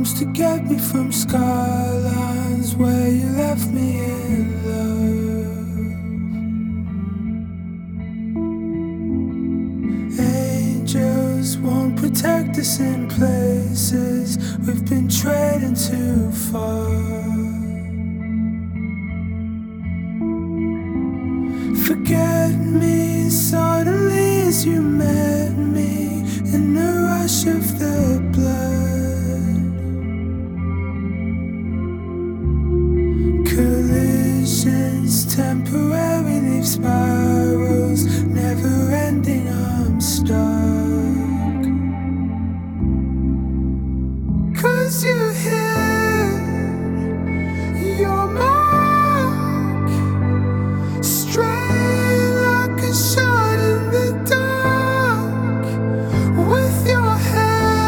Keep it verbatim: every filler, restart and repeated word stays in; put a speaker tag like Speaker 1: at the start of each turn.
Speaker 1: arms to get me from skylines where you left me in love. Angels won't protect us in places we've been trading too far. Forget me suddenly as you met me in the rush of the blood. Collisions, temporary leave spirals, never ending, I'm stuck. 'Cause you